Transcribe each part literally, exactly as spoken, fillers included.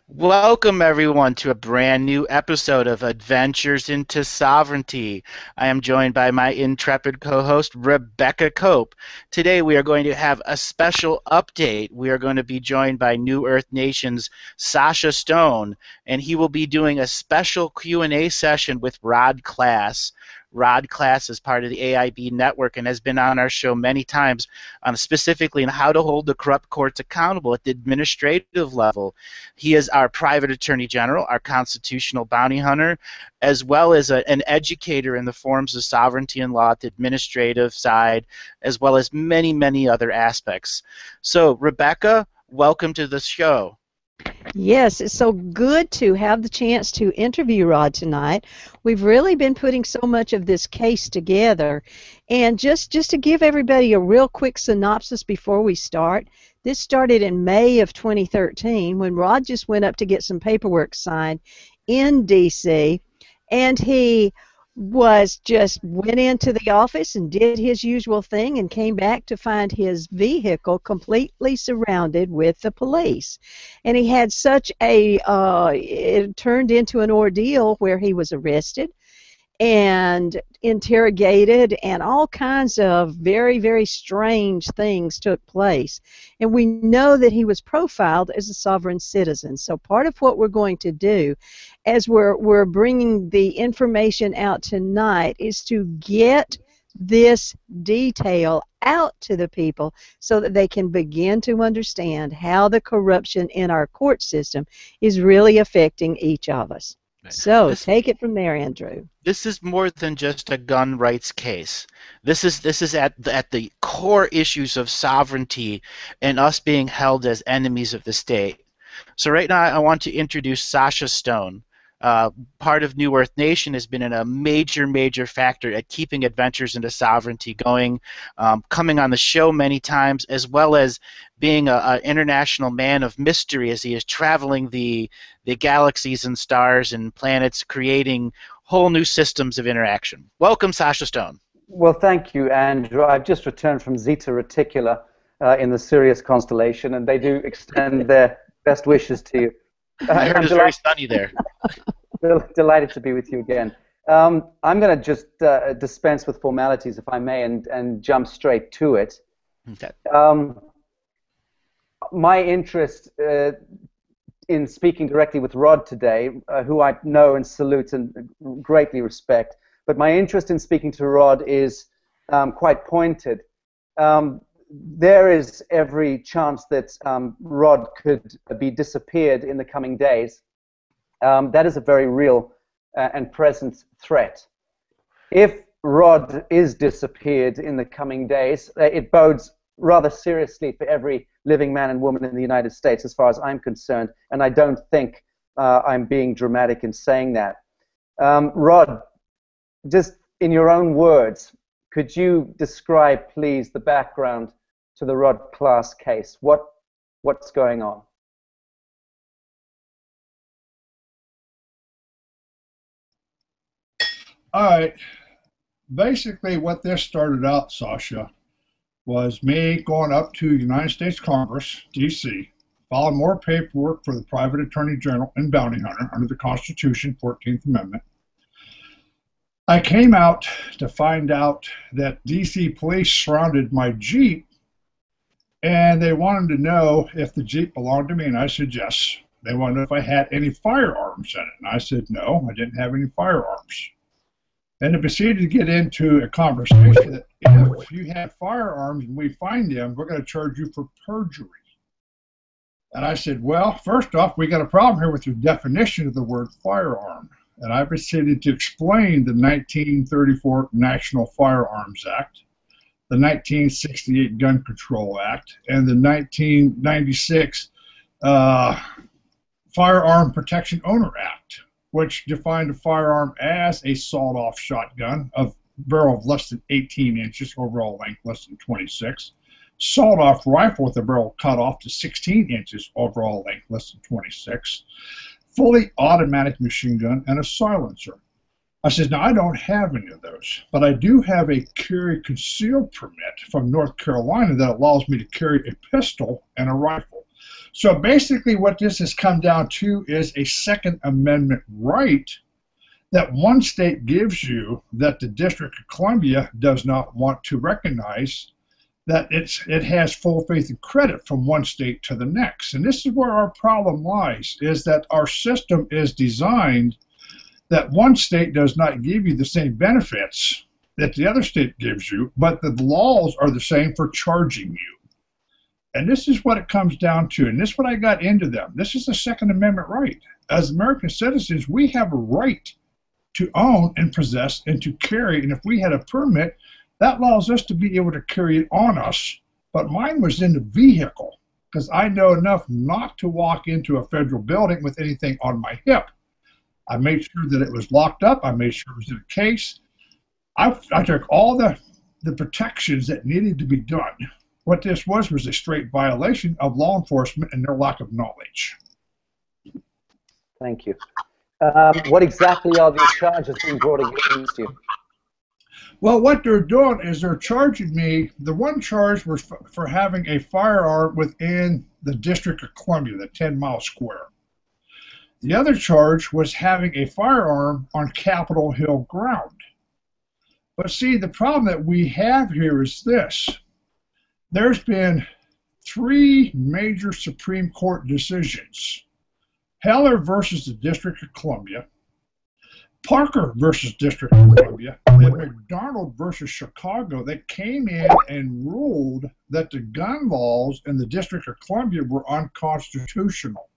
Welcome, everyone, to a brand new episode of Adventures into Sovereignty. I am joined by my intrepid co host, Rebecca Cope. Today, we are going to have a special update. We are going to be joined by New Earth Nation's Sasha Stone, and he will be doing a special Q and A session with Rod Class. Rod Class is part of the A I B network and has been on our show many times, um, specifically on how to hold the corrupt courts accountable at the administrative level. He is our private attorney general, our constitutional bounty hunter, as well as a, an educator in the forms of sovereignty and law at the administrative side, as well as many, many other aspects. So, Rebecca, welcome to the show. Yes, it's so good to have the chance to interview Rod tonight. We've really been putting so much of this case together. And just, just to give everybody a real quick synopsis before we start, this started in May of twenty thirteen when Rod just went up to get some paperwork signed in D C, and he was just went into the office and did his usual thing and came back to find his vehicle completely surrounded with the police. And he had such a, uh, it turned into an ordeal where he was arrested and interrogated, and all kinds of very, very strange things took place. And we know that he was profiled as a sovereign citizen. So part of what we're going to do as we're, we're bringing the information out tonight is to get this detail out to the people so that they can begin to understand how the corruption in our court system is really affecting each of us. So This, take it from there, Andrew. this is more than just a gun rights case. This is this is at the, at the core issues of sovereignty and us being held as enemies of the state. So right now, I want to introduce Sasha Stone. Uh, part of New Earth Nation has been in a major, major factor at keeping Adventures into Sovereignty going, um, coming on the show many times, as well as being an international man of mystery as he is traveling the, the galaxies and stars and planets, creating whole new systems of interaction. Welcome, Sasha Stone. Well, thank you, Andrew. I've just returned from Zeta Reticula uh, in the Sirius constellation, and they do extend their best wishes to you. Uh, I heard I'm it's very sunny there. delighted to be with you again. Um, I'm going to just uh, dispense with formalities, if I may, and, and jump straight to it. Okay. Um, my interest uh, in speaking directly with Rod today, uh, who I know and salute and greatly respect, but my interest in speaking to Rod is um, quite pointed. Um, there is every chance that um, Rod could be disappeared in the coming days. Um, that is a very real uh, and present threat. If Rod is disappeared in the coming days, uh, it bodes rather seriously for every living man and woman in the United States, as far as I'm concerned, and I don't think uh, I'm being dramatic in saying that. Um, Rod, just in your own words, could you describe, please, the background to the Rod Class case? What, what's going on? All right. Basically, what this started out, Sasha, was me going up to United States Congress, D C, filing more paperwork for the private attorney general and bounty hunter under the Constitution, fourteenth Amendment. I came out to find out that D C police surrounded my Jeep, and they wanted to know if the Jeep belonged to me, and I said yes. They wanted to know if I had any firearms in it, and I said no, I didn't have any firearms. And they proceeded to get into a conversation that if you have firearms and we find them, we're going to charge you for perjury. And I said, well, first off, we got a problem here with your definition of the word firearm. And I proceeded to explain the nineteen thirty-four National Firearms Act, the nineteen sixty-eight Gun Control Act, and the nineteen ninety-six uh, Firearm Protection Owner Act, which defined a firearm as a sawed-off shotgun of barrel of less than eighteen inches, overall length less than twenty-six, sawed-off rifle with a barrel cut off to sixteen inches, overall length less than twenty-six, fully automatic machine gun, and a silencer. I said, now I don't have any of those, but I do have a carry concealed permit from North Carolina that allows me to carry a pistol and a rifle. So basically what this has come down to is a Second Amendment right that one state gives you that the District of Columbia does not want to recognize, that it's, it has full faith and credit from one state to the next. And this is where our problem lies, is that our system is designed that one state does not give you the same benefits that the other state gives you, but the laws are the same for charging you. And this is what it comes down to, and this is what I got into them. This is the Second Amendment right. As American citizens, we have a right to own and possess and to carry, and if we had a permit, that allows us to be able to carry it on us. But mine was in the vehicle, because I know enough not to walk into a federal building with anything on my hip. I made sure that it was locked up. I made sure it was in a case. I, I took all the, the protections that needed to be done. What this was was a straight violation of law enforcement and their lack of knowledge. Thank you. Um, what exactly are the charges being brought against you? Well, what they're doing is they're charging me. The one charge was for, for having a firearm within the District of Columbia, the ten mile square. The other charge was having a firearm on Capitol Hill ground. But see, the problem that we have here is this. There's been three major Supreme Court decisions. Heller versus the District of Columbia, Parker versus District of Columbia, and McDonald versus Chicago that came in and ruled that the gun laws in the District of Columbia were unconstitutional.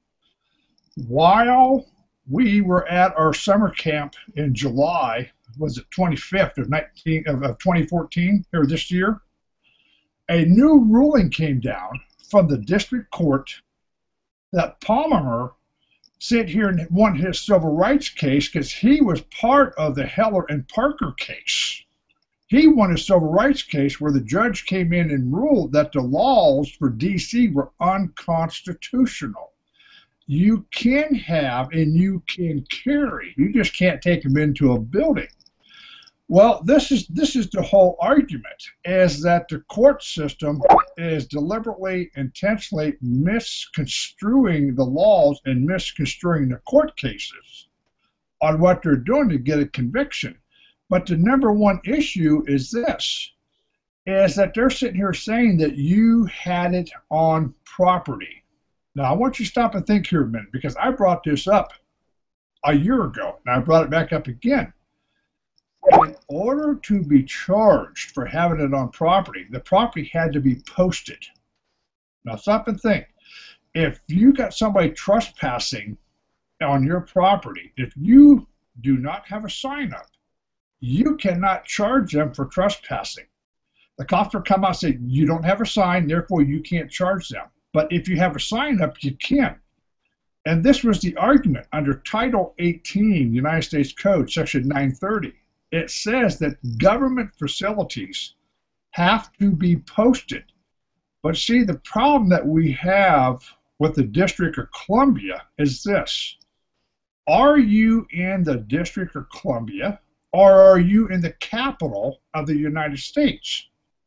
While we were at our summer camp in July, was it twenty-fifth of, nineteen, of, of twenty fourteen, or this year, a new ruling came down from the district court that Palmer sit here and won his civil rights case because he was part of the Heller and Parker case. He won a civil rights case where the judge came in and ruled that the laws for D C were unconstitutional. You can have and you can carry. You just can't take them into a building. Well, this is this is the whole argument, is that the court system is deliberately, intentionally misconstruing the laws and misconstruing the court cases on what they're doing to get a conviction. But the number one issue is this, is that they're sitting here saying that you had it on property. Now, I want you to stop and think here a minute, because I brought this up a year ago, and I brought it back up again. In order to be charged for having it on property, the property had to be posted. Now stop and think. If you got somebody trespassing on your property, if you do not have a sign up, you cannot charge them for trespassing. The cops will come out and say, you don't have a sign, therefore you can't charge them. But if you have a sign up, you can. And this was the argument under Title eighteen, United States Code, Section nine thirty. It says that government facilities have to be posted. But see, the problem that we have with the District of Columbia is this. Are you in the District of Columbia, or are you in the capital of the United States?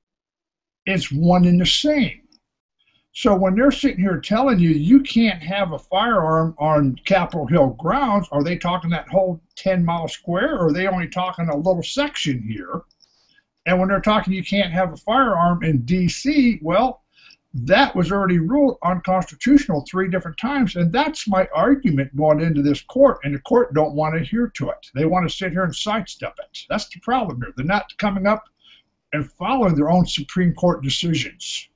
It's one and the same. So when they're sitting here telling you you can't have a firearm on Capitol Hill grounds, are they talking that whole ten mile square, or are they only talking a little section here? And when they're talking you can't have a firearm in D C, well, that was already ruled unconstitutional three different times, and that's my argument going into this court, and the court don't want to adhere to it. They want to sit here and sidestep it. That's the problem here. They're not coming up and following their own Supreme Court decisions.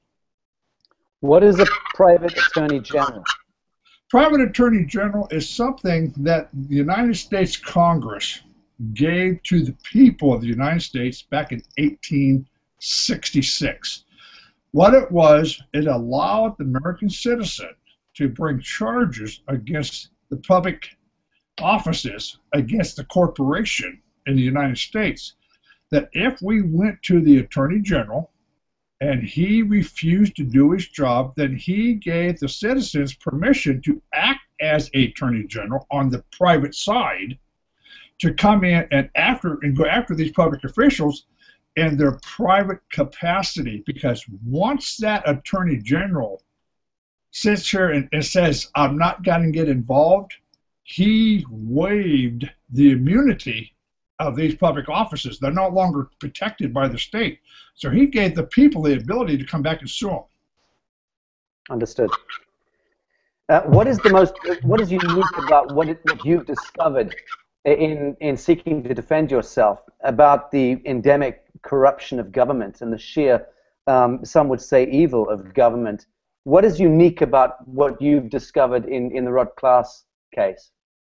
What is a private attorney general? Private attorney general is something that the United States Congress gave to the people of the United States back in eighteen sixty-six. What it was, it allowed the American citizen to bring charges against the public offices, against the corporation in the United States, that if we went to the attorney general and he refused to do his job, then he gave the citizens permission to act as attorney general on the private side, to come in and after and go after these public officials in their private capacity. Because once that attorney general sits here and, and says, I'm not going to get involved, he waived the immunity of these public offices. They're no longer protected by the state. So he gave the people the ability to come back and sue them. Understood. Uh, what is the most, what is unique about what, it, what you've discovered in, in seeking to defend yourself about the endemic corruption of government and the sheer, um, some would say, evil of government? What is unique about what you've discovered in, in the Rod Class case?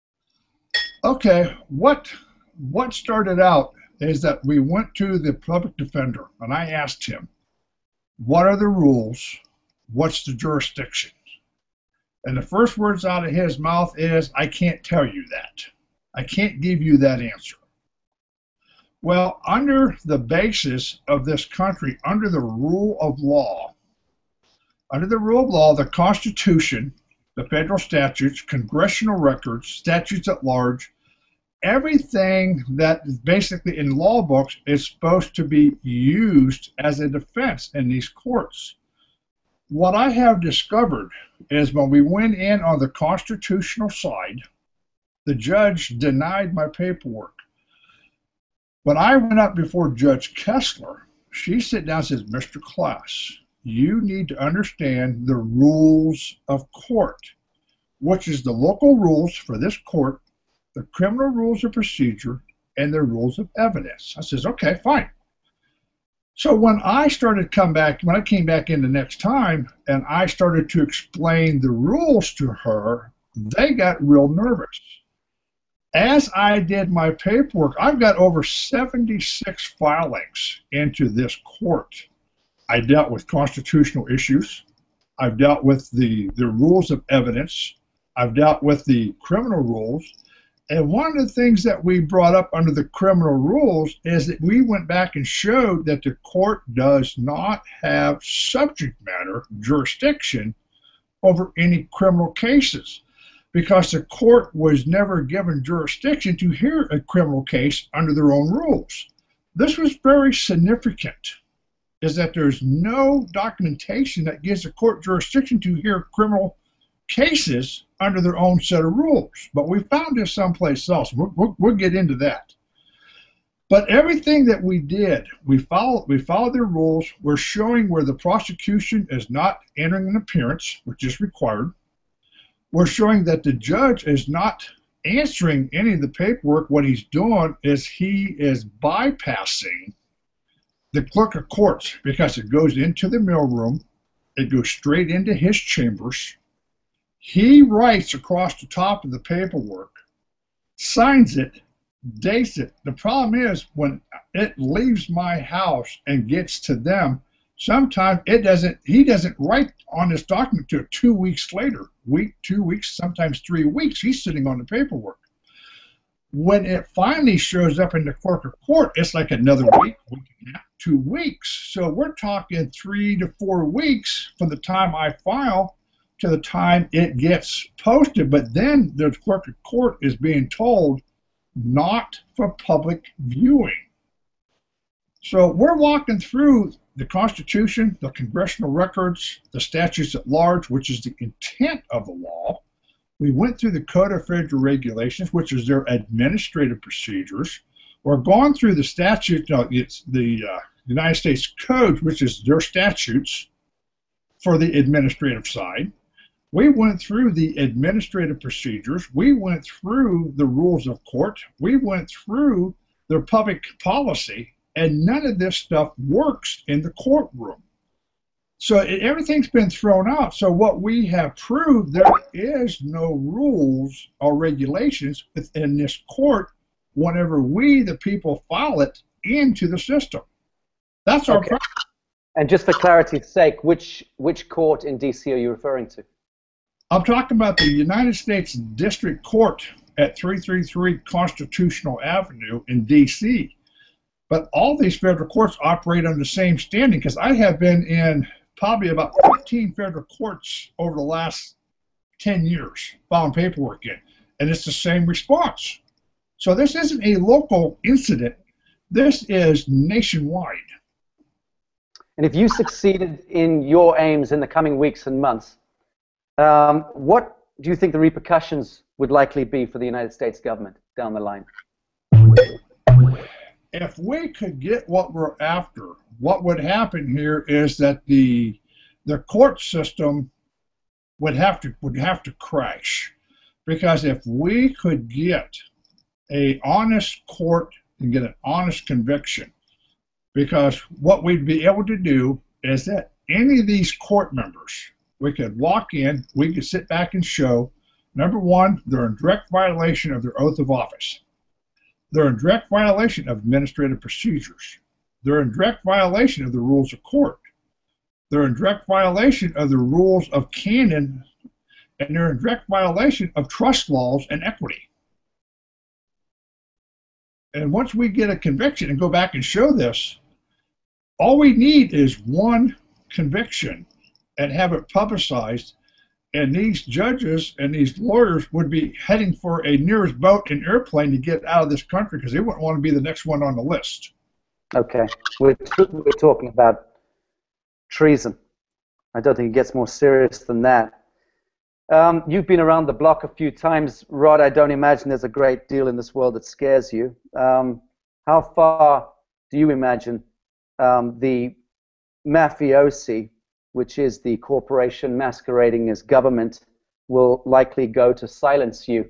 Okay, what, what started out is that we went to the public defender, and I asked him, what are the rules? What's the jurisdiction? And the first words out of his mouth is, I can't tell you that. I can't give you that answer. Well, under the basis of this country, under the rule of law, under the rule of law, the Constitution, the federal statutes, congressional records, statutes at large, everything that is basically in law books is supposed to be used as a defense in these courts. What I have discovered is when we went in on the constitutional side, the judge denied my paperwork. When I went up before Judge Kessler, she sat down and says, Mister Class, you need to understand the rules of court, which is the local rules for this court, the criminal rules of procedure, and the rules of evidence. I says, okay, fine. So when I started to come back, when I came back in the next time, and I started to explain the rules to her, they got real nervous. As I did my paperwork, I've got over seventy-six filings into this court. I dealt with constitutional issues. I've dealt with the, the rules of evidence. I've dealt with the criminal rules. And one of the things that we brought up under the criminal rules is that we went back and showed that the court does not have subject matter jurisdiction over any criminal cases, because the court was never given jurisdiction to hear a criminal case under their own rules. This was very significant, is that there's no documentation that gives the court jurisdiction to hear criminal cases under their own set of rules. But we found this someplace else. We'll, we'll, we'll get into that. But everything that we did, we followed, we followed their rules. We're showing where the prosecution is not entering an appearance, which is required. We're showing that the judge is not answering any of the paperwork. What he's doing is he is bypassing the clerk of courts, because it goes into the mailroom, it goes straight into his chambers. He writes across the top of the paperwork, signs it, dates it. The problem is when it leaves my house and gets to them, sometimes it doesn't, he doesn't write on this document till two weeks later, week, two weeks, sometimes three weeks, he's sitting on the paperwork. When it finally shows up in the clerk of court, it's like another week, week and a half, two weeks. So we're talking three to four weeks from the time I file to the time it gets posted. But then the clerk of court is being told not for public viewing. So we're walking through the Constitution, the congressional records, the statutes at large, which is the intent of the law. We went through the Code of Federal Regulations, which is their administrative procedures. We're going through the statute, no, it's the uh, United States Code, which is their statutes for the administrative side. We went through the administrative procedures. We went through the rules of court. We went through their public policy, and none of this stuff works in the courtroom. So it, everything's been thrown out. So what we have proved, there is no rules or regulations within this court whenever we, the people, file it into the system. That's our okay. problem. And just for clarity's sake, which, which court in D C are you referring to? I'm talking about the United States District Court at three thirty-three Constitutional Avenue in D C But all these federal courts operate on the same standing, because I have been in probably about fifteen federal courts over the last ten years filing paperwork in, and it's the same response. So this isn't a local incident. This is nationwide. And if you succeeded in your aims in the coming weeks and months, Um, what do you think the repercussions would likely be for the United States government down the line? If we could get what we're after, what would happen here is that the the court system would have to would have to crash, because if we could get a honest court and get an honest conviction, because what we'd be able to do is that any of these court members, we could walk in, we could sit back and show, number one, they're in direct violation of their oath of office. They're in direct violation of administrative procedures. They're in direct violation of the rules of court. They're in direct violation of the rules of canon, and they're in direct violation of trust laws and equity. And once we get a conviction and go back and show this, all we need is one conviction and have it publicized, and these judges and these lawyers would be heading for a nearest boat and airplane to get out of this country, because they wouldn't want to be the next one on the list. Okay, we're, we're talking about treason. I don't think it gets more serious than that. Um, you've been around the block a few times, Rod. I don't imagine there's a great deal in this world that scares you. Um, how far do you imagine um, the mafiosi, which is the corporation masquerading as government, will likely go to silence you?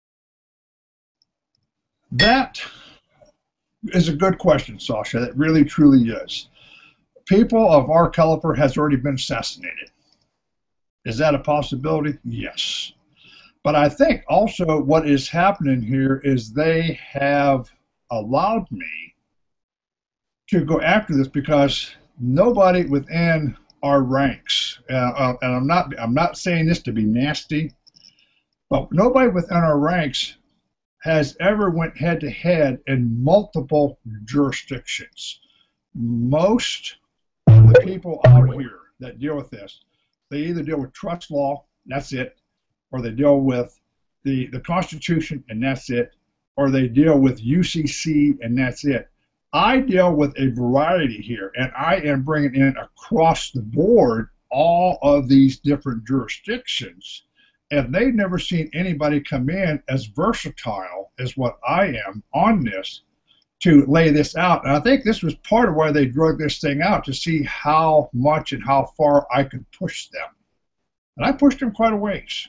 That is a good question, Sasha. That really, truly is. People of our caliber has already been assassinated. Is that a possibility? Yes. But I think also what is happening here is they have allowed me to go after this, because nobody within our ranks, uh, uh, and I'm not, I'm not saying this to be nasty, but nobody within our ranks has ever went head to head in multiple jurisdictions. Most of the people out here that deal with this, they either deal with trust law, that's it, or they deal with the, the Constitution, and that's it, or they deal with U C C, and that's it. I deal with a variety here, and I am bringing in across the board all of these different jurisdictions, and they've never seen anybody come in as versatile as what I am on this to lay this out. And I think this was part of why they drug this thing out, to see how much and how far I could push them. And I pushed them quite a ways.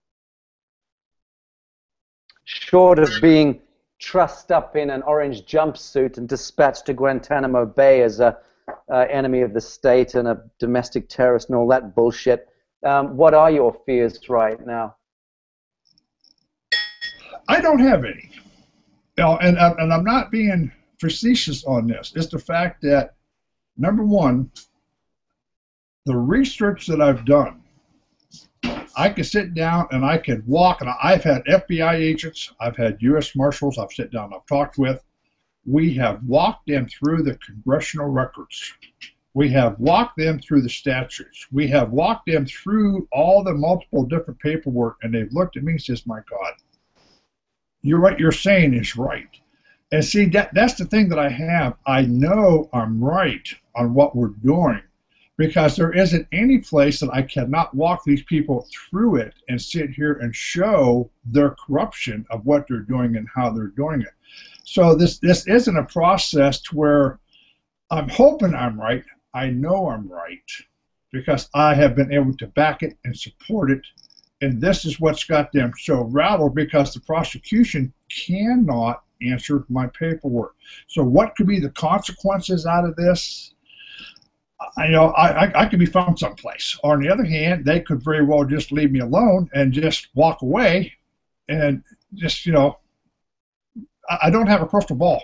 Short of being trussed up in an orange jumpsuit and dispatched to Guantanamo Bay as a uh, enemy of the state and a domestic terrorist and all that bullshit, um, what are your fears right now? I don't have any. You know, and, and I'm not being facetious on this. It's the fact that, number one, the research that I've done, I could sit down and I could walk, and I've had F B I agents, I've had U S Marshals, I've sat down, I've talked with. We have walked them through the congressional records. We have walked them through the statutes. We have walked them through all the multiple different paperwork, and they've looked at me and says, my God, you're what you're saying is right. And see, that that's the thing that I have. I know I'm right on what we're doing, because there isn't any place that I cannot walk these people through it and sit here and show their corruption of what they're doing and how they're doing it. So this, this isn't a process to where I'm hoping I'm right. I know I'm right, because I have been able to back it and support it. And this is what's got them so rattled, because the prosecution cannot answer my paperwork. So what could be the consequences out of this? I you know I, I, I could be found someplace. Or on the other hand, they could very well just leave me alone and just walk away, and just, you know, I, I don't have a crystal ball.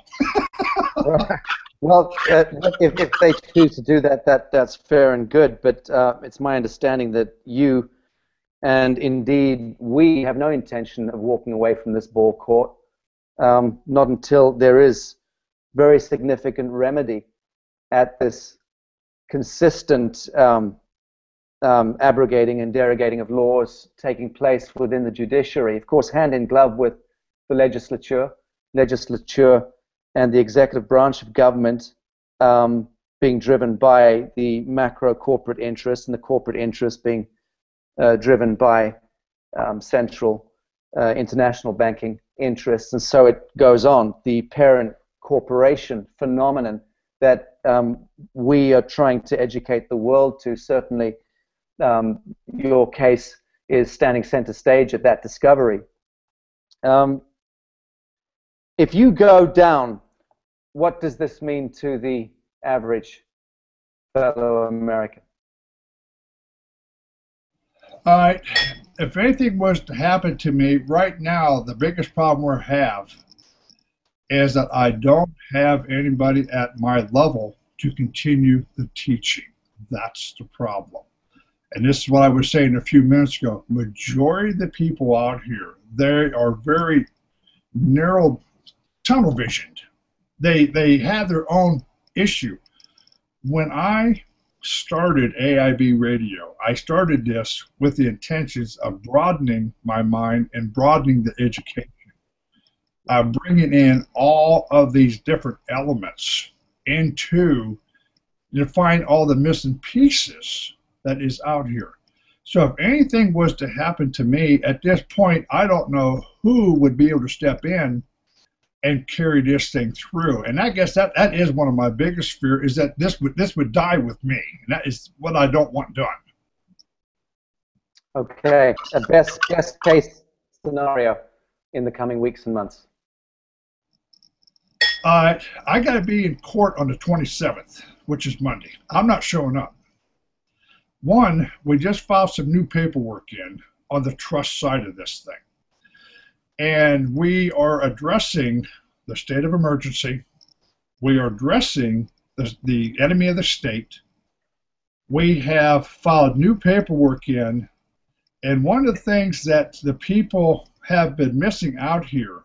Well, uh, if, if they choose to do that, that that's fair and good. But uh, it's my understanding that you, and indeed we, have no intention of walking away from this ball court, um, not until there is very significant remedy at this consistent um, um, abrogating and derogating of laws taking place within the judiciary. Of course, hand in glove with the legislature, legislature and the executive branch of government, um, being driven by the macro corporate interests, and the corporate interests being uh, driven by um, central uh, international banking interests, and so it goes on. The parent corporation phenomenon that um, we are trying to educate the world to. Certainly, um, your case is standing center stage at that discovery. Um, if you go down, what does this mean to the average fellow American? All right. If anything was to happen to me right now, the biggest problem we have is that I don't have anybody at my level to continue the teaching. That's the problem. And this is what I was saying a few minutes ago. Majority of the people out here, they are very narrow, tunnel visioned. They, they have their own issue. When I started A I B Radio, I started this with the intentions of broadening my mind and broadening the education. I'm bringing in all of these different elements into to find all the missing pieces that is out here. So if anything was to happen to me at this point, I don't know who would be able to step in and carry this thing through. And I guess that, that is one of my biggest fears, is that this would this would die with me. And that is what I don't want done. Okay, a best best case scenario in the coming weeks and months. Uh, I got to be in court on the twenty-seventh, which is Monday. I'm not showing up. One, we just filed some new paperwork in on the trust side of this thing. And we are addressing the state of emergency. We are addressing the, the enemy of the state. We have filed new paperwork in. And one of the things that the people have been missing out here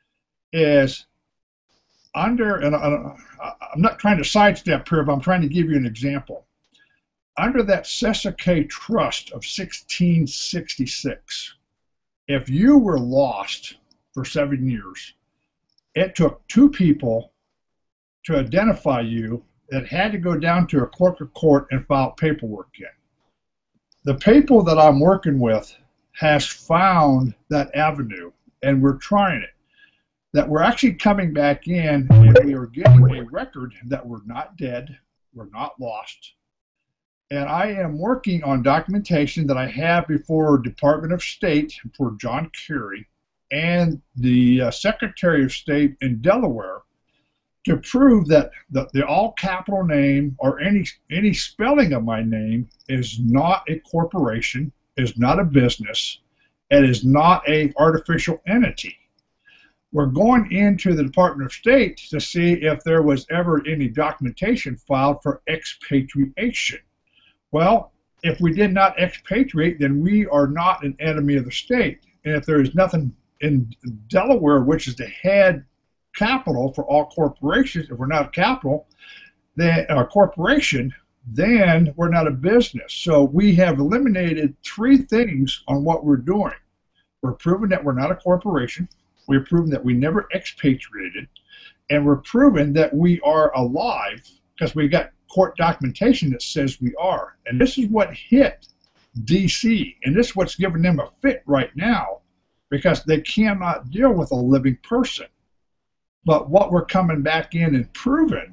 is under, and I'm not trying to sidestep here, but I'm trying to give you an example. Under that Sesake Trust of sixteen sixty-six, if you were lost for seven years, it took two people to identify you that had to go down to a clerk of court and file paperwork in. The people that I'm working with has found that avenue, and we're trying it. That we're actually coming back in and we are getting a record that we're not dead, we're not lost. And I am working on documentation that I have before Department of State for John Kerry and the uh, Secretary of State in Delaware to prove that the, the all capital name or any any spelling of my name is not a corporation, is not a business, and is not a artificial entity. We're going into the Department of State to see if there was ever any documentation filed for expatriation. Well, if we did not expatriate, then we are not an enemy of the state. And if there is nothing in Delaware, which is the head capital for all corporations, if we're not a capital, then a corporation, then we're not a business. So we have eliminated three things on what we're doing. We're proving that we're not a corporation. We're proving that we never expatriated. And we're proving that we are alive because we got court documentation that says we are. And this is what hit D C, and this is what's giving them a fit right now because they cannot deal with a living person. But what we're coming back in and proving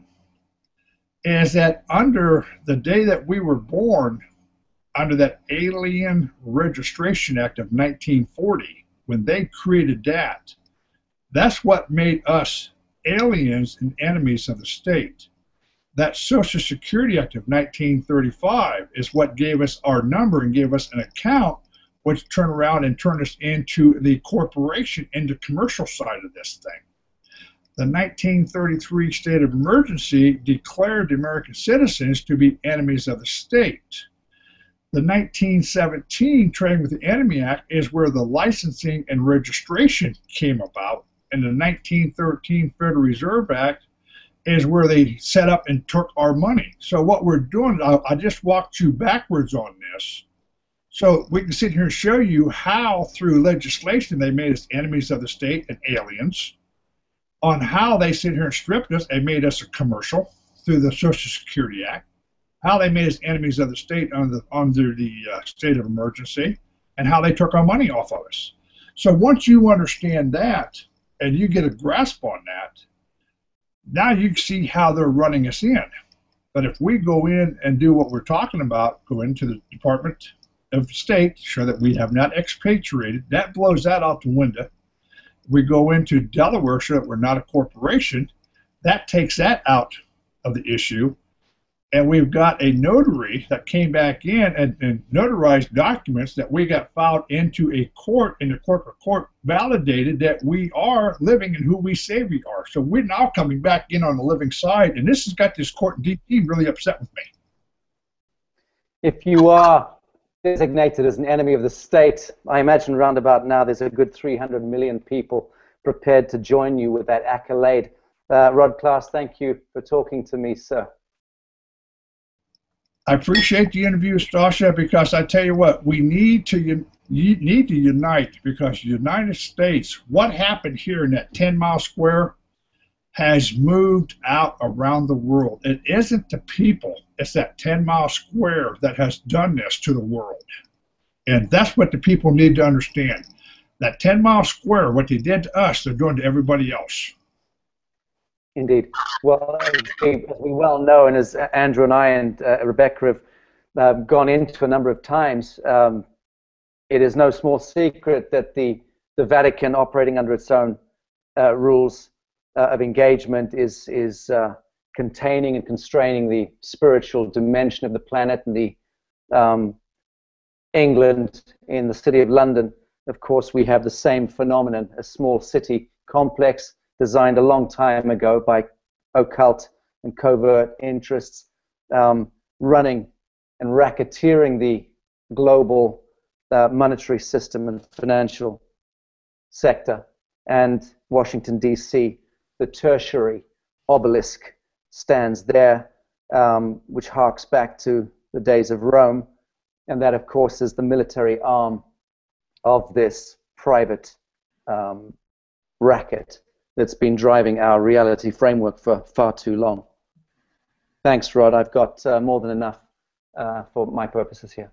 is that under the day that we were born, under that Alien Registration Act of nineteen forty, when they created that, that's what made us aliens and enemies of the state. That Social Security Act of nineteen thirty-five is what gave us our number and gave us an account, which turned around and turned us into the corporation, into commercial side of this thing. The nineteen thirty-three state of emergency declared the American citizens to be enemies of the state. The nineteen seventeen Trading with the Enemy Act is where the licensing and registration came about, and the nineteen thirteen Federal Reserve Act is where they set up and took our money. So what we're doing, I, I just walked you backwards on this. So we can sit here and show you how through legislation they made us enemies of the state and aliens, on how they sit here and stripped us and made us a commercial through the Social Security Act, how they made us enemies of the state under the, under the uh, state of emergency, and how they took our money off of us. So once you understand that, and you get a grasp on that, now you see how they're running us in. But if we go in and do what we're talking about, go into the Department of State, show that we have not expatriated, that blows that out the window. We go into Delaware, show that we're not a corporation, that takes that out of the issue. And we've got a notary that came back in and, and notarized documents that we got filed into a court, and the corporate court validated that we are living in who we say we are. So we're now coming back in on the living side, and this has got this court in D C really upset with me. If you are designated as an enemy of the state, I imagine round about now there's a good three hundred million people prepared to join you with that accolade. Uh, Rod Class, thank you for talking to me, sir. I appreciate the interview, Sasha, because I tell you what, we need to you need to unite, because the United States, what happened here in that ten mile square has moved out around the world. It isn't the people, it's that ten mile square that has done this to the world. And that's what the people need to understand. That ten mile square, what they did to us, they're doing to everybody else. Indeed. Well, as we, as we well know, and as Andrew and I and uh, Rebecca have uh, gone into a number of times, um, it is no small secret that the, the Vatican, operating under its own uh, rules uh, of engagement, is, is uh, containing and constraining the spiritual dimension of the planet. And the um, England, in the city of London, of course, we have the same phenomenon, a small city complex designed a long time ago by occult and covert interests, um, running and racketeering the global uh, monetary system and financial sector. And Washington, D C, the tertiary obelisk stands there, um, which harks back to the days of Rome. And that, of course, is the military arm of this private um, racket that's been driving our reality framework for far too long. Thanks, Rod. I've got uh, more than enough uh, for my purposes here.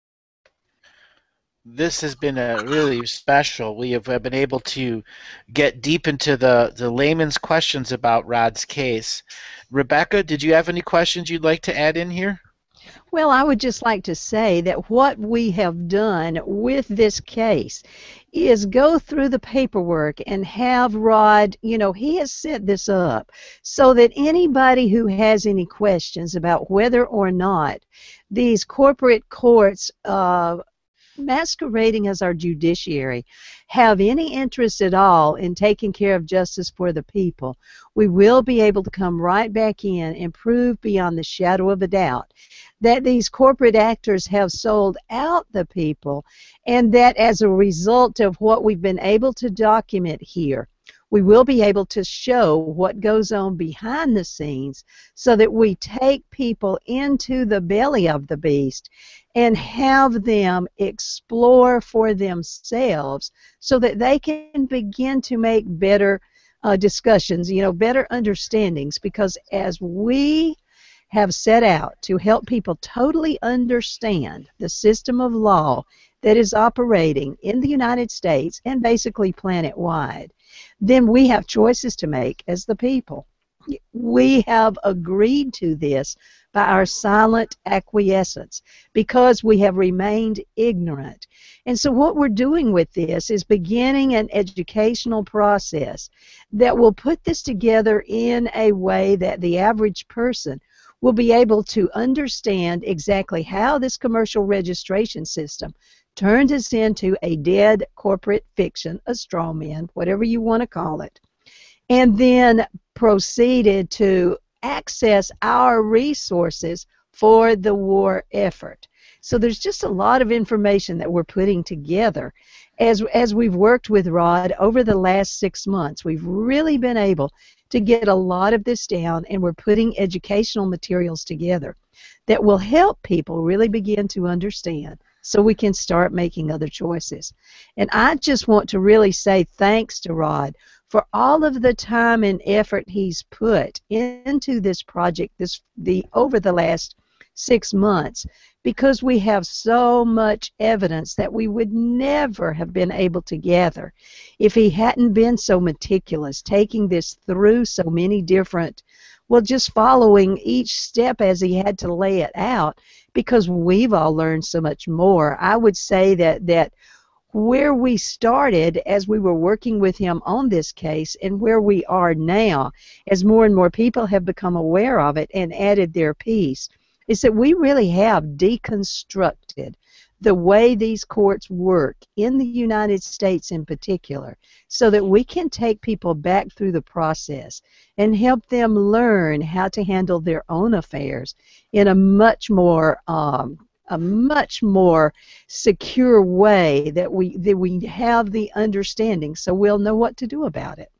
This has been a really special. We have been able to get deep into the, the layman's questions about Rod's case. Rebecca, did you have any questions you'd like to add in here? Well, I would just like to say that what we have done with this case is go through the paperwork and have Rod, you know, he has set this up so that anybody who has any questions about whether or not these corporate courts uh, masquerading as our judiciary have any interest at all in taking care of justice for the people, we will be able to come right back in and prove beyond the shadow of a doubt that these corporate actors have sold out the people, and that as a result of what we've been able to document here, we will be able to show what goes on behind the scenes so that we take people into the belly of the beast and have them explore for themselves so that they can begin to make better uh, discussions, you know, better understandings, because as we have set out to help people totally understand the system of law that is operating in the United States and basically planet-wide, then we have choices to make as the people. We have agreed to this by our silent acquiescence because we have remained ignorant. And so what we're doing with this is beginning an educational process that will put this together in a way that the average person will be able to understand exactly how this commercial registration system turned us into a dead corporate fiction, a straw man, whatever you want to call it, and then proceeded to access our resources for the war effort. So there's just a lot of information that we're putting together. As, as we've worked with Rod over the last six months, we've really been able to get a lot of this down, and we're putting educational materials together that will help people really begin to understand so we can start making other choices. And I just want to really say thanks to Rod for all of the time and effort he's put into this project this the over the last six months because we have so much evidence that we would never have been able to gather if he hadn't been so meticulous, taking this through so many different, well, just following each step as he had to lay it out, because we've all learned so much more. I would say that that where we started as we were working with him on this case and where we are now, as more and more people have become aware of it and added their piece, is that we really have deconstructed the way these courts work in the United States in particular, so that we can take people back through the process and help them learn how to handle their own affairs in a much more um, a much more secure way, that we that we have the understanding, so we'll know what to do about it.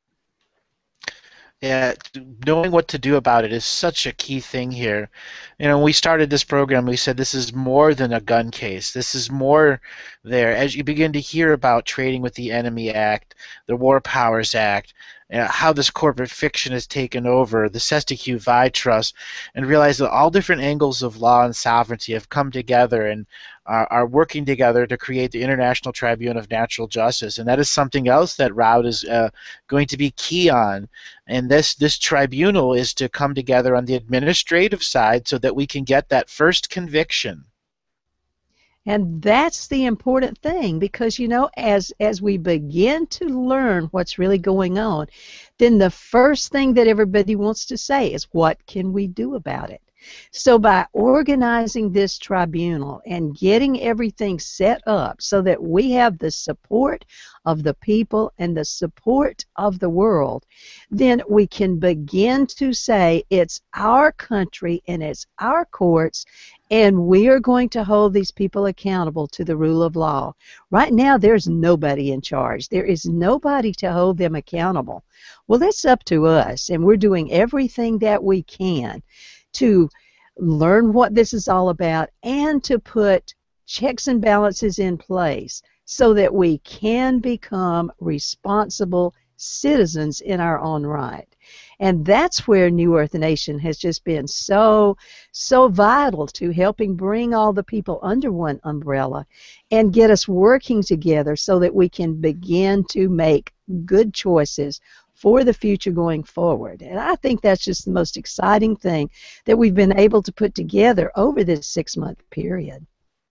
Yeah, knowing what to do about it is such a key thing here. You know, when we started this program, we said this is more than a gun case. This is more there. As you begin to hear about Trading with the Enemy Act, the War Powers Act, you know, how this corporate fiction has taken over, the Cestui Que Vie Trust, and realize that all different angles of law and sovereignty have come together and are, are working together to create the International Tribunal of Natural Justice. And that is something else that Rod is uh, going to be key on. And this, this tribunal is to come together on the administrative side so that we can get that first conviction. And that's the important thing, because, you know, as as we begin to learn what's really going on, then the first thing that everybody wants to say is, what can we do about it? So by organizing this tribunal and getting everything set up so that we have the support of the people and the support of the world, then we can begin to say it's our country and it's our courts, and we are going to hold these people accountable to the rule of law. Right now, there's nobody in charge. There is nobody to hold them accountable. Well, that's up to us, and we're doing everything that we can to learn what this is all about and to put checks and balances in place so that we can become responsible citizens in our own right. And that's where New Earth Nation has just been so, so vital to helping bring all the people under one umbrella and get us working together so that we can begin to make good choices for the future going forward. And I think that's just the most exciting thing that we've been able to put together over this six-month period.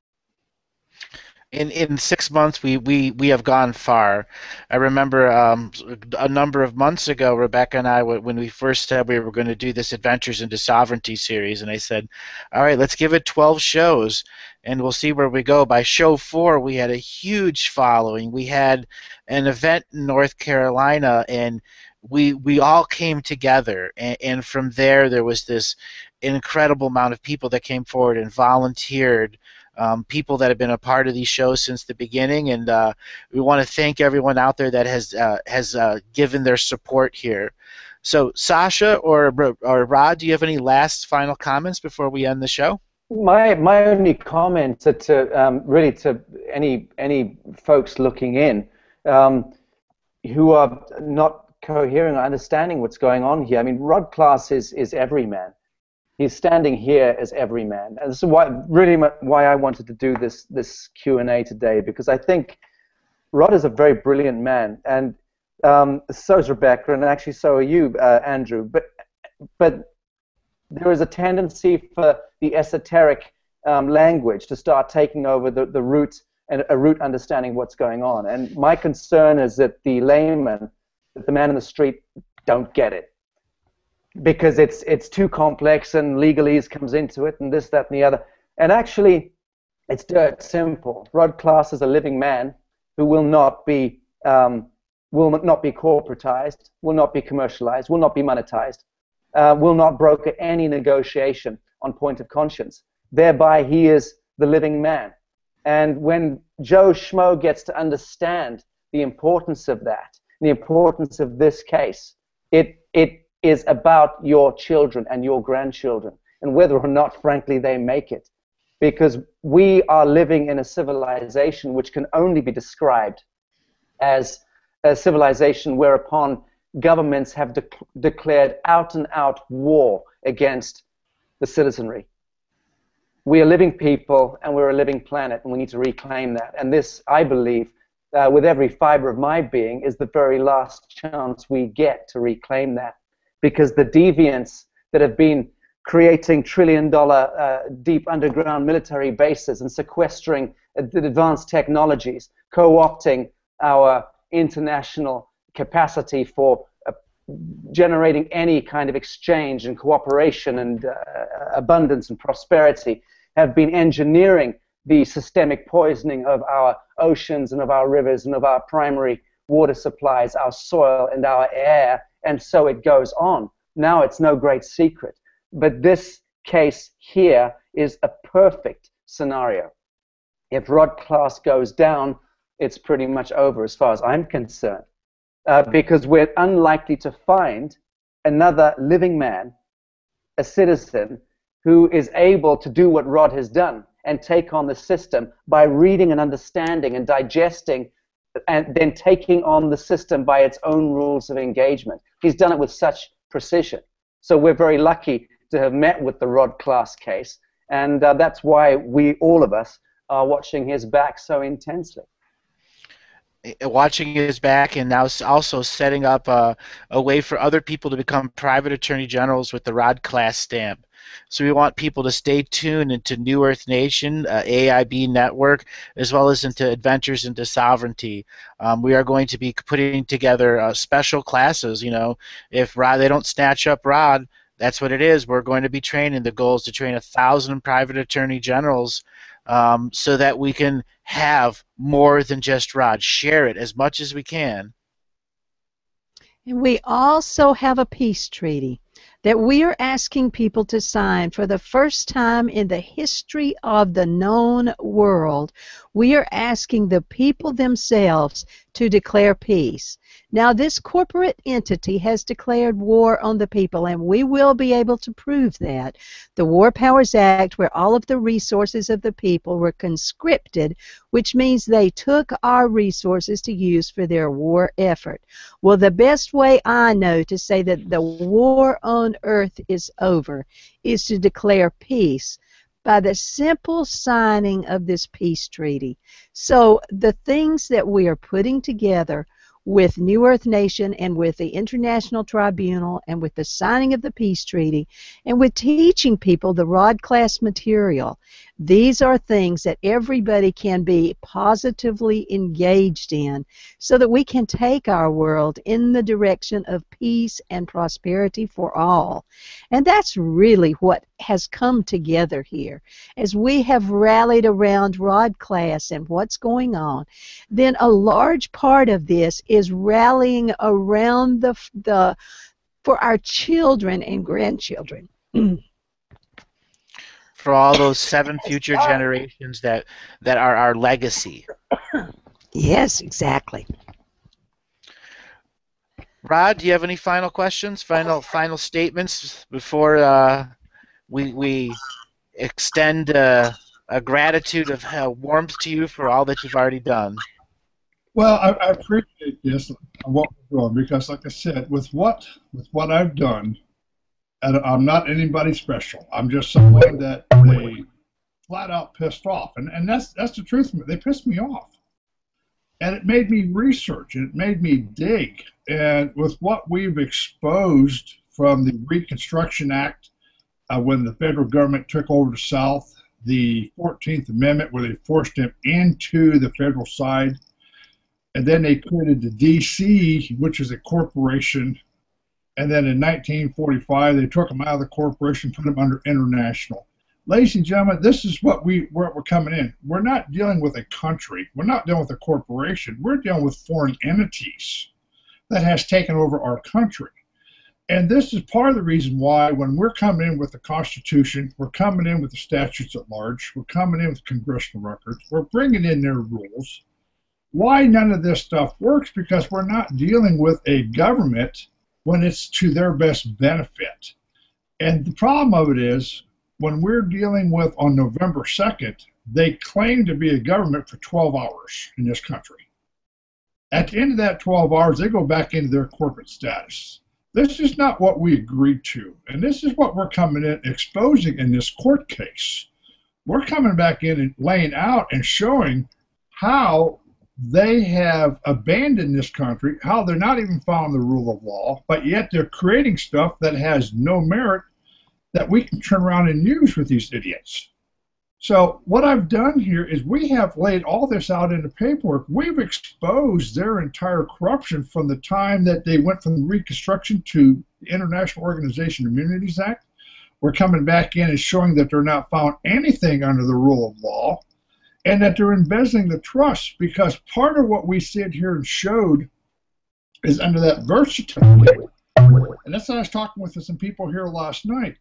In in six months, we, we, we have gone far. I remember um, a number of months ago, Rebecca and I, when we first said we were going to do this Adventures into Sovereignty series, and I said, all right, let's give it twelve shows, and we'll see where we go. By show four, we had a huge following. We had an event in North Carolina, and we we all came together, and, and from there, there was this incredible amount of people that came forward and volunteered. Um, people that have been a part of these shows since the beginning, and uh, we want to thank everyone out there that has uh, has uh, given their support here. So, Sasha or or Rod, do you have any last final comments before we end the show? My my only comment to, to um, really to any any folks looking in um, who are not coherent or understanding what's going on here. I mean, Rod Class is is everyman. He's standing here as every man, and this is why, really, why I wanted to do this this Q and A today, because I think Rod is a very brilliant man, and um, so is Rebecca, and actually so are you, uh, Andrew. But but there is a tendency for the esoteric um, language to start taking over the the root and a root understanding of what's going on. And my concern is that the layman, that the man in the street, don't get it, because it's it's too complex and legalese comes into it and this, that, and the other. And actually, it's dirt simple. Rod Class is a living man who will not be um, will not be corporatized, will not be commercialized, will not be monetized, uh, will not broker any negotiation on point of conscience. Thereby, he is the living man. And when Joe Schmo gets to understand the importance of that, the importance of this case, it it is about your children and your grandchildren, and whether or not, frankly, they make it. Because we are living in a civilization which can only be described as a civilization whereupon governments have de declared out-and-out war against the citizenry. We are living people, and we're a living planet, and we need to reclaim that. And this, I believe, uh, with every fiber of my being, is the very last chance we get to reclaim that. Because the deviants that have been creating trillion-dollar uh, deep underground military bases and sequestering uh, advanced technologies, co-opting our international capacity for uh, generating any kind of exchange and cooperation and uh, abundance and prosperity, have been engineering the systemic poisoning of our oceans and of our rivers and of our primary water supplies, our soil and our air, and so it goes on. Now it's no great secret. But this case here is a perfect scenario. If Rod Class goes down, it's pretty much over as far as I'm concerned, uh, because we're unlikely to find another living man, a citizen, who is able to do what Rod has done and take on the system by reading and understanding and digesting and then taking on the system by its own rules of engagement. He's done it with such precision. So we're very lucky to have met with the Rod Class case, and uh, that's why we, all of us, are watching his back so intensely. Watching his back, and now also setting up a, a way for other people to become private attorney generals with the Rod Class stamp. So we want people to stay tuned into New Earth Nation, uh, A I B Network, as well as into Adventures into Sovereignty. Um, we are going to be putting together uh, special classes. You know, if Rod, they don't snatch up Rod, that's what it is. We're going to be training. The goal is to train a thousand private attorney generals, um, so that we can have more than just Rod. Share it as much as we can. And we also have a peace treaty that we are asking people to sign for the first time in the history of the known world. We are asking the people themselves to declare peace. Now, this corporate entity has declared war on the people, and we will be able to prove that. The War Powers Act, where all of the resources of the people were conscripted, which means they took our resources to use for their war effort. Well, the best way I know to say that the war on earth is over is to declare peace by the simple signing of this peace treaty. So the things that we are putting together with New Earth Nation and with the International Tribunal and with the signing of the peace treaty and with teaching people the Rod Class material, these are things that everybody can be positively engaged in so that we can take our world in the direction of peace and prosperity for all. And that's really what has come together here. As we have rallied around Rod Class and what's going on, then a large part of this is rallying around the, the for our children and grandchildren. For all those seven future generations that, that are our legacy. Yes, exactly. Rod, do you have any final questions, final final statements before uh, we we extend uh, a gratitude of uh, warmth to you for all that you've already done? Well, I, I appreciate this, what we're doing, because, like I said, with what with what I've done, and I'm not anybody special. I'm just someone that they flat out pissed off, and and that's that's the truth. They pissed me off, and it made me research, and it made me dig. And with what we've exposed from the Reconstruction Act, uh, when the federal government took over the South, the fourteenth Amendment, where they forced them into the federal side, and then they created the D C, which is a corporation. And then in nineteen forty-five, they took them out of the corporation, put them under international. Ladies and gentlemen, this is what we, where we're coming in. We're not dealing with a country. We're not dealing with a corporation. We're dealing with foreign entities that has taken over our country. And this is part of the reason why when we're coming in with the Constitution, we're coming in with the statutes at large, we're coming in with congressional records, we're bringing in their rules. Why none of this stuff works? Because we're not dealing with a government when it's to their best benefit. And the problem of it is, when we're dealing with, on November second, they claim to be a government for twelve hours in this country. At the end of that twelve hours, they go back into their corporate status. This is not what we agreed to, and this is what we're coming in exposing in this court case. we're coming back in and laying out and showing how they have abandoned this country, how they're not even following the rule of law, but yet they're creating stuff that has no merit that we can turn around and use with these idiots. So what I've done here is we have laid all this out in the paperwork. We've exposed their entire corruption from the time that they went from Reconstruction to the International Organization Immunities Act. We're coming back in and showing that they're not found anything under the rule of law and that they're embezzling the trust, because part of what we said here and showed is under that birth certificate, and that's what I was talking with some people here last night,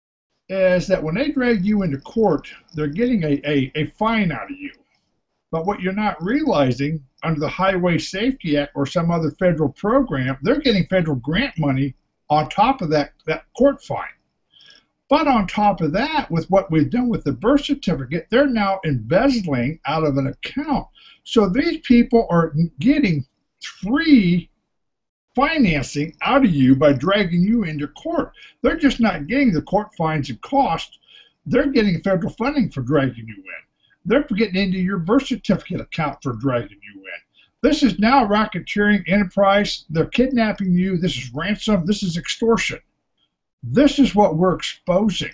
is that when they drag you into court, they're getting a, a, a fine out of you. But what you're not realizing, under the Highway Safety Act or some other federal program, they're getting federal grant money on top of that, that court fine. But on top of that, with what we've done with the birth certificate, they're now embezzling out of an account. So these people are getting free financing out of you by dragging you into court. They're just not getting the court fines and costs. They're getting federal funding for dragging you in. They're getting into your birth certificate account for dragging you in. This is now racketeering enterprise. They're kidnapping you. This is ransom. This is extortion. This is what we're exposing.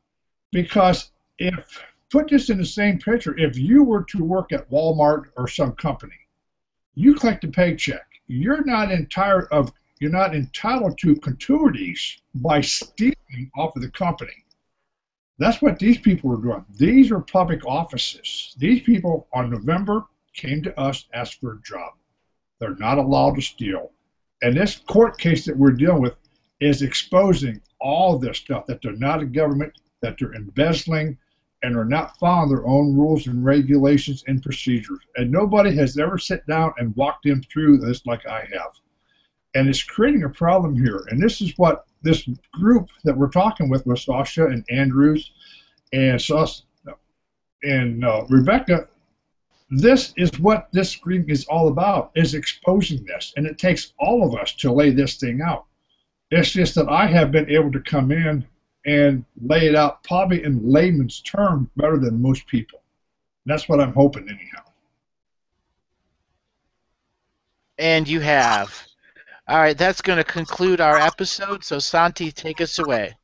Because if, put this in the same picture, if you were to work at Walmart or some company, you collect a paycheck. You're not entitled of you're not entitled to gratuities by stealing off of the company. That's what these people are doing. These are public offices. These people on November came to us, asked for a job. They're not allowed to steal. And this court case that we're dealing with is exposing all this stuff, that they're not a government, that they're embezzling, and are not following their own rules and regulations and procedures. And nobody has ever sat down and walked them through this like I have. And it's creating a problem here. And this is what this group that we're talking with, with Sasha and Andrews and Sus and uh, Rebecca, this is what this group is all about, is exposing this. And it takes all of us to lay this thing out. It's just that I have been able to come in and lay it out probably in layman's terms better than most people. And that's what I'm hoping anyhow. And you have. All right, that's going to conclude our episode. So Santi, take us away.